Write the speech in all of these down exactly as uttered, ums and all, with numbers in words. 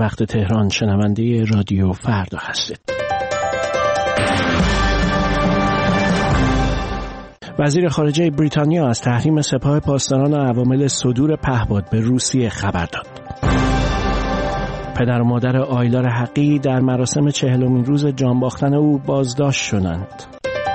وقت تهران، شنونده رادیو فردا هستید. وزیر خارجه بریتانیا از تحریم سپاه پاسداران و عوامل صدور پهپاد به روسیه خبر داد. پدر و مادر آیلار حقی در مراسم چهلمین روز جانباختن او بازداشت شدند.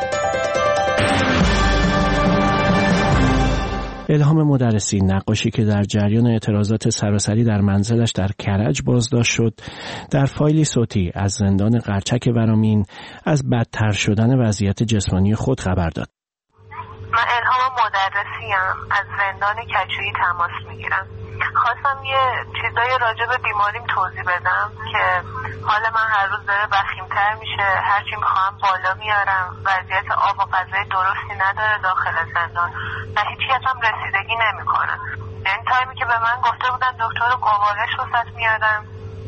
الهام مدرسی، نقاشی که در جریان اعتراضات سراسری در منزلش در کرج بازداشت شد، در فایلی صوتی از زندان قرچک ورامین از بدتر شدن وضعیت جسمانی خود خبر داد. من الهام مدرسیم، از زندان کجویی تماس میگیرم. خواستم یه چیزای راجع به بیماریم توضیح بدم که حال من هر روز داره وخیم‌تر میشه، هرچی میخوام بالا میارم، وضعیت آب و غذای درستی نداره داخل زندان و هیچ کس هم رسیدگی نمیکنه. این تایمی که به من گفته بودن دکتر گوارش واسط میادم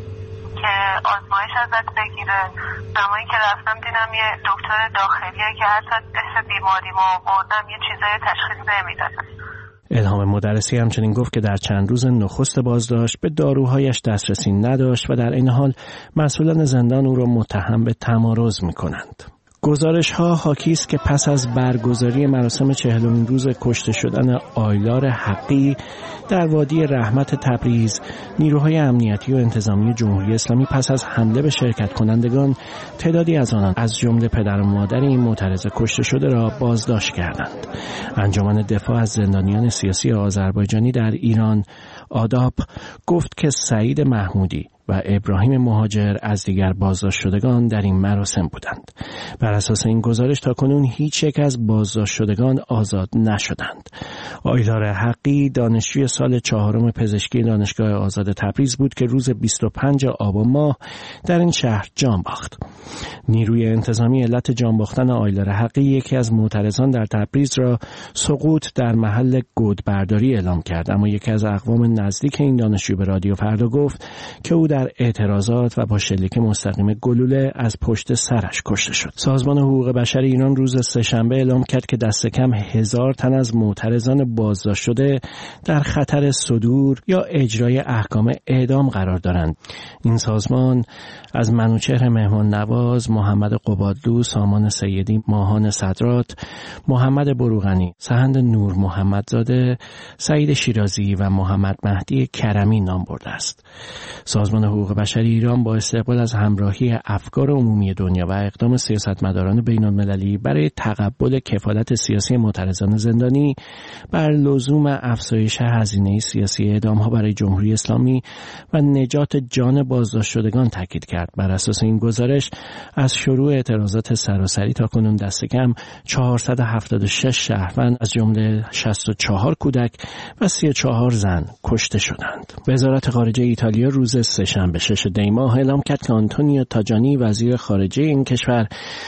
که آزمایش ازت بگیره، زمانی که رفتم دیدم یه دکتر داخلیه که حتی اسم بیماریمو بردم یه چیزای تشخیص نمیدادن. الهام مدرسی همچنین گفت که در چند روز نخست بازداشت به داروهایش دسترسی نداشت و در این حال مسئولان زندان او را متهم به تمارض می‌کنند. گزارش ها حاکی است که پس از برگزاری مراسم چهلمین روز کشته شدن آیلار حقی در وادی رحمت تبریز، نیروهای امنیتی و انتظامی جمهوری اسلامی پس از حمله به شرکت کنندگان تعدادی از آنان از جمله پدر و مادر این معترض کشته شده را بازداشت کردند. انجمن دفاع از زندانیان سیاسی آذربایجانی در ایران آداب گفت که سعید محمودی و ابراهیم مهاجر از دیگر بازداشت شدگان در این مراسم بودند. بر اساس این گزارش تاکنون هیچ یک از بازداشت شدگان آزاد نشدند. آیلار حقی دانشجوی سال چهارم پزشکی دانشگاه آزاد تبریز بود که روز بیست و پنجم آبان ماه در این شهر جان باخت. نیروی انتظامی علت جان باختن آیلار حقی یکی از معترضان در تبریز را سقوط در محل گودبرداری اعلام کرد، اما یکی از اقوام نزدیک این دانشجو به رادیو فردا گفت که او در اعتراضات و با شلیک مستقیم گلوله از پشت سرش کشته شد. سازمان حقوق بشر ایران روز سه‌شنبه اعلام کرد که دست کم هزار تن از معترضان بازداشت شده در خطر صدور یا اجرای احکام اعدام قرار دارند. این سازمان از منوچهر مهمان نواز، محمد قبادلو، سامان سیدی، ماهان صدرات، محمد بروغنی، سهند نور محمدزاده، سعید شیرازی و محمد مهدی کرمی نام برده است. سازمان حقوق بشر ایران با استقبال از همراهی افکار عمومی دنیا و اقدام سیاستمداران بین‌المللی برای تقبل کفالت سیاسی معترضان زندانی بر لزوم افزایش هزینه سیاسی اعدام‌ها برای جمهوری اسلامی و نجات جان بازداشت شدگان تاکید کرد. بر اساس این گزارش از شروع اعتراضات سراسری تاکنون دست کم چهارصد و هفتاد و شش شهروند از جمله شصت و چهار کودک و سی و چهار زن کشته شدند. وزارت خارجه ایتالیا روز سه‌شنبه شش دی ماه اعلام کرد که آنتونیو تاجانی وزیر خارجه این کشور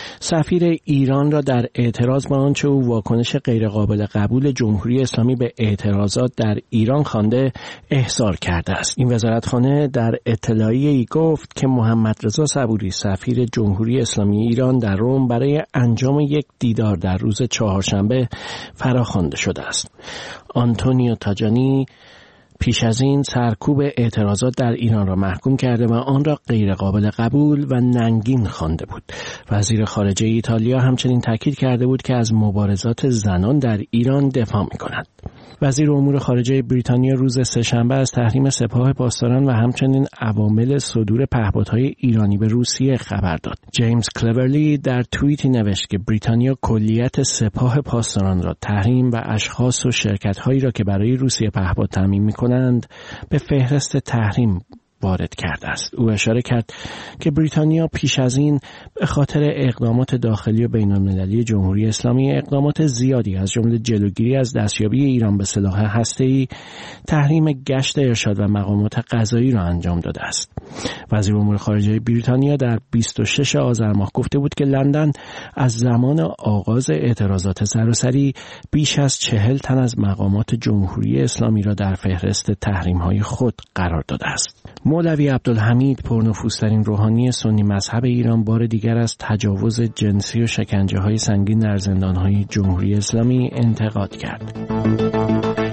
سفیر ایران را در اعتراض به آنچه او واکنش غیرقابل قبول جمهوری اسلامی به اعتراضات در ایران خوانده احضار کرده است. این وزارتخانه در اطلاعیه‌ای گفت که محمد رضا صبوری سفیر جمهوری اسلامی ایران در روم برای انجام یک دیدار در روز چهارشنبه فراخوانده شده است. آنتونیو تاجانی پیش از این سرکوب اعتراضات در ایران را محکوم کرده و آن را غیر قابل قبول و ننگین خوانده بود. وزیر خارجه ایتالیا همچنین تاکید کرده بود که از مبارزات زنان در ایران دفاع می‌کند. وزیر امور خارجه بریتانیا روز سه‌شنبه از تحریم سپاه پاسداران و همچنین عوامل صدور پهپادهای ایرانی به روسیه خبر داد. جیمز کلورلی در توییتی نوشت که بریتانیا کلیت سپاه پاسداران را تحریم و اشخاص و شرکت‌هایی را که برای روسیه پهپاد تامین می‌کنند به فهرست تحریم وارد کرده است. او اشاره کرد که بریتانیا پیش از این به خاطر اقدامات داخلی و بین‌المللی جمهوری اسلامی اقدامات زیادی از جمله جلوگیری از دستیابی ایران به سلاح هسته‌ای، تحریم گشت ارشاد و مقامات قضایی را انجام داده است. وزیر امور خارجه بریتانیا در بیست و شش آذر ماه گفته بود که لندن از زمان آغاز اعتراضات سراسری بیش از چهل تن از مقامات جمهوری اسلامی را در فهرست تحریم‌های خود قرار داده است. مولوی عبدالحمید، پرنفوذترین روحانی سنی مذهب ایران، بار دیگر از تجاوز جنسی و شکنجه‌های سنگین در زندان‌های جمهوری اسلامی انتقاد کرد.